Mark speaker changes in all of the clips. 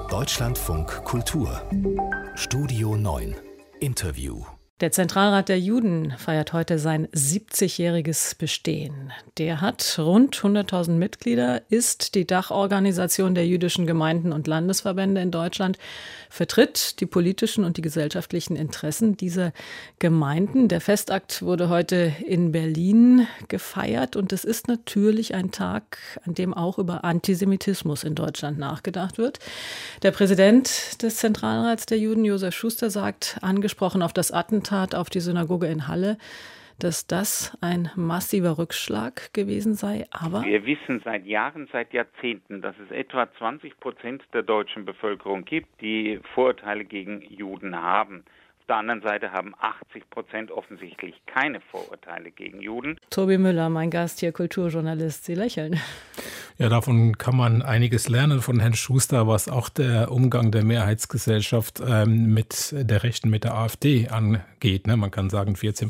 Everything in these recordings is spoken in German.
Speaker 1: Deutschlandfunk Kultur Studio 9 Interview.
Speaker 2: Der Zentralrat der Juden feiert heute sein 70-jähriges Bestehen. Der hat rund 100.000 Mitglieder, ist die Dachorganisation der jüdischen Gemeinden und Landesverbände in Deutschland, vertritt die politischen und die gesellschaftlichen Interessen dieser Gemeinden. Der Festakt wurde heute in Berlin gefeiert und es ist natürlich ein Tag, an dem auch über Antisemitismus in Deutschland nachgedacht wird. Der Präsident des Zentralrats der Juden, Josef Schuster, sagt, angesprochen auf das Attentat auf die Synagoge in Halle, dass das ein massiver Rückschlag gewesen sei. Aber
Speaker 3: wir wissen seit Jahren, seit Jahrzehnten, dass es etwa 20% der deutschen Bevölkerung gibt, die Vorurteile gegen Juden haben. Auf der anderen Seite haben 80% offensichtlich keine Vorurteile gegen Juden.
Speaker 2: Tobi Müller, mein Gast hier, Kulturjournalist, Sie lächeln.
Speaker 4: Ja, davon kann man einiges lernen von Herrn Schuster, was auch der Umgang der Mehrheitsgesellschaft mit der Rechten, mit der AfD angeht. Man kann sagen, 14%,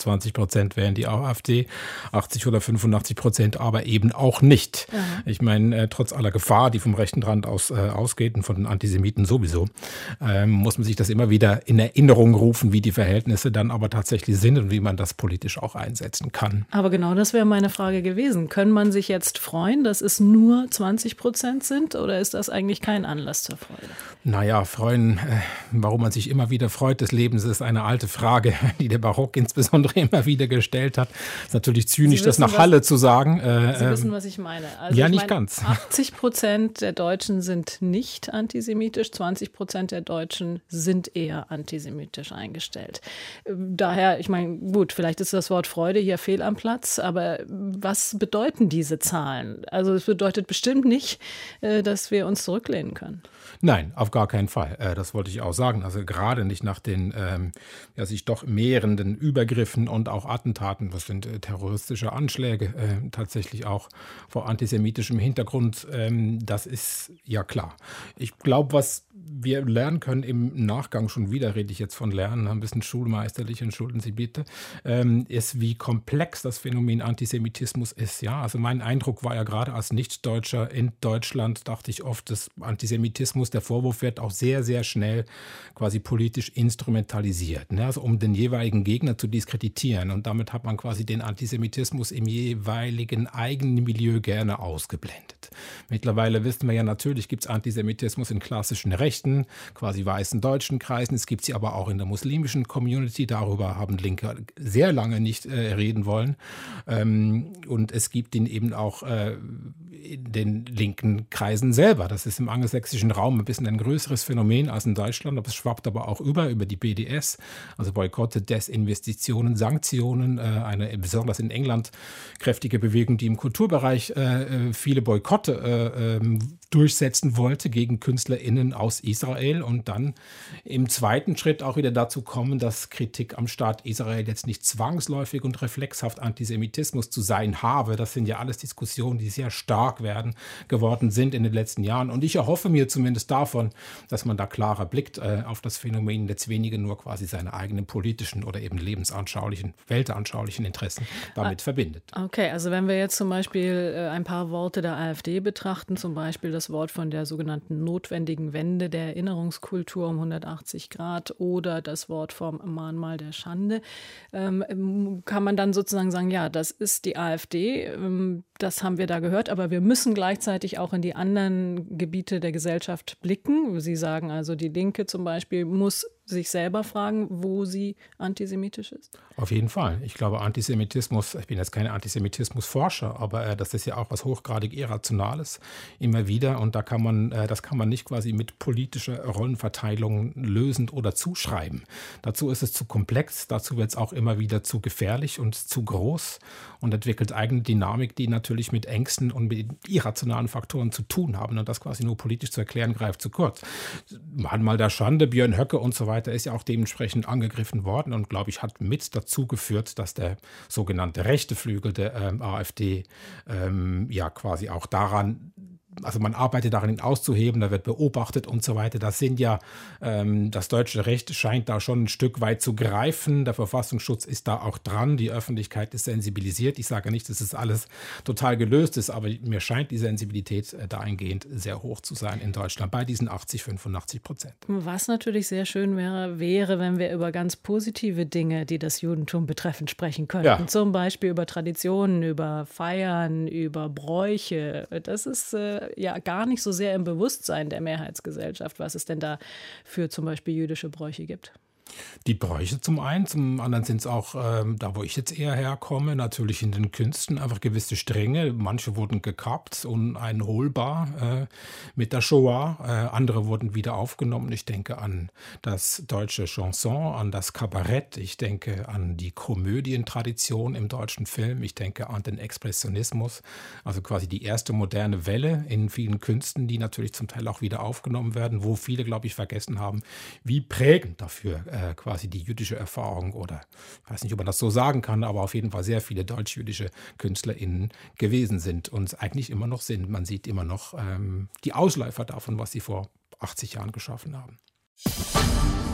Speaker 4: 20% wären die AfD, 80 oder 85% aber eben auch nicht. Ja. Ich meine, trotz aller Gefahr, die vom rechten Rand ausgeht und von den Antisemiten sowieso, muss man sich das immer wieder in Erinnerung rufen, wie die Verhältnisse dann aber tatsächlich sind und wie man das politisch auch einsetzen kann.
Speaker 2: Aber genau das wäre meine Frage gewesen. Können man sich jetzt freuen, dass es nur 20% sind oder ist das eigentlich kein Anlass zur Freude?
Speaker 4: Naja, freuen, warum man sich immer wieder freut des Lebens, ist eine alte Frage, die der Barock insbesondere immer wieder gestellt hat. Ist natürlich zynisch, das nach Halle zu sagen.
Speaker 2: Sie wissen, was ich meine. Also
Speaker 4: ja, nicht ganz.
Speaker 2: 80% der Deutschen sind nicht antisemitisch, 20% der Deutschen sind eher antisemitisch eingestellt. Daher, ich meine, gut, vielleicht ist das Wort Freude hier fehl am Platz, aber was bedeuten diese Zahlen? Also es bedeutet bestimmt nicht, dass wir uns zurücklehnen können.
Speaker 4: Nein, auf gar keinen Fall. Das wollte ich auch sagen. Also gerade nicht nach den sich doch mehrenden Übergriffen und auch Attentaten, das sind terroristische Anschläge, tatsächlich auch vor antisemitischem Hintergrund. Das ist ja klar. Ich glaube, was wir lernen können im Nachgang, schon wieder rede ich jetzt von Lernen, ein bisschen schulmeisterlich, entschuldigen Sie bitte, ist, wie komplex das Phänomen Antisemitismus ist. Ja, also mein Eindruck war ja gerade als Nicht-Deutscher in Deutschland, dachte ich oft, dass Antisemitismus, der Vorwurf wird auch sehr, sehr schnell quasi politisch instrumentalisiert, ne? Also um den jeweiligen Gegner zu diskreditieren. Und damit hat man quasi den Antisemitismus im jeweiligen eigenen Milieu gerne ausgeblendet. Mittlerweile wissen wir ja, natürlich gibt es Antisemitismus in klassischen rechten, quasi weißen deutschen Kreisen. Es gibt sie aber auch in der muslimischen Community. Darüber haben Linke sehr lange nicht reden wollen. Und es gibt ihn eben auch in den linken Kreisen selber. Das ist im angelsächsischen Raum ein bisschen ein größeres Phänomen als in Deutschland. Aber es schwappt aber auch über die BDS, also Boykotte, Desinvestitionen, Sanktionen. Eine besonders in England kräftige Bewegung, die im Kulturbereich viele Boykotte durchsetzen wollte gegen KünstlerInnen aus Israel und dann im zweiten Schritt auch wieder dazu kommen, dass Kritik am Staat Israel jetzt nicht zwangsläufig und reflexhaft Antisemitismus zu sein habe. Das sind ja alles Diskussionen, die sehr stark geworden sind in den letzten Jahren. Und ich erhoffe mir zumindest davon, dass man da klarer blickt auf das Phänomen, jetzt weniger nur quasi seine eigenen politischen oder eben lebensanschaulichen, weltanschaulichen Interessen damit verbindet.
Speaker 2: Okay, also wenn wir jetzt zum Beispiel ein paar Worte der AfD betrachten, zum Beispiel das Wort von der sogenannten notwendigen Wende der Erinnerungskultur um 180 Grad oder das Wort vom Mahnmal der Schande, kann man dann sozusagen sagen, ja, das ist die AfD, das haben wir da gehört, aber wir müssen gleichzeitig auch in die anderen Gebiete der Gesellschaft blicken. Sie sagen also, die Linke zum Beispiel muss sich selber fragen, wo sie antisemitisch ist?
Speaker 4: Auf jeden Fall. Ich glaube, Antisemitismus, ich bin jetzt kein Antisemitismusforscher, aber das ist ja auch was hochgradig Irrationales immer wieder und das kann man nicht quasi mit politischer Rollenverteilung lösend oder zuschreiben. Dazu ist es zu komplex, dazu wird es auch immer wieder zu gefährlich und zu groß und entwickelt eigene Dynamik, die natürlich mit Ängsten und mit irrationalen Faktoren zu tun haben und das quasi nur politisch zu erklären, greift zu kurz. Mahnmal der Schande, Björn Höcke und so weiter ist ja auch dementsprechend angegriffen worden und, glaube ich, hat mit dazu geführt, dass der sogenannte rechte Flügel der AfD ja quasi auch daran also man arbeitet daran, ihn auszuheben, da wird beobachtet und so weiter. Das sind ja, das deutsche Recht scheint da schon ein Stück weit zu greifen. Der Verfassungsschutz ist da auch dran, die Öffentlichkeit ist sensibilisiert. Ich sage nicht, dass es alles total gelöst ist, aber mir scheint die Sensibilität dahingehend sehr hoch zu sein in Deutschland, bei diesen 85%.
Speaker 2: Was natürlich sehr schön wäre, wenn wir über ganz positive Dinge, die das Judentum betreffen, sprechen könnten.
Speaker 4: Ja.
Speaker 2: Zum Beispiel über Traditionen, über Feiern, über Bräuche. Das ist ja gar nicht so sehr im Bewusstsein der Mehrheitsgesellschaft, was es denn da für zum Beispiel jüdische Bräuche gibt.
Speaker 4: Die Bräuche zum einen, zum anderen sind es auch, da wo ich jetzt eher herkomme, natürlich in den Künsten einfach gewisse Stränge. Manche wurden gekappt, uneinholbar mit der Shoah. Andere wurden wieder aufgenommen. Ich denke an das deutsche Chanson, an das Kabarett. Ich denke an die Komödientradition im deutschen Film. Ich denke an den Expressionismus, also quasi die erste moderne Welle in vielen Künsten, die natürlich zum Teil auch wieder aufgenommen werden, wo viele, glaube ich, vergessen haben, wie prägend dafür quasi die jüdische Erfahrung oder ich weiß nicht, ob man das so sagen kann, aber auf jeden Fall sehr viele deutsch-jüdische KünstlerInnen gewesen sind und eigentlich immer noch sind. Man sieht immer noch die Ausläufer davon, was sie vor 80 Jahren geschaffen haben.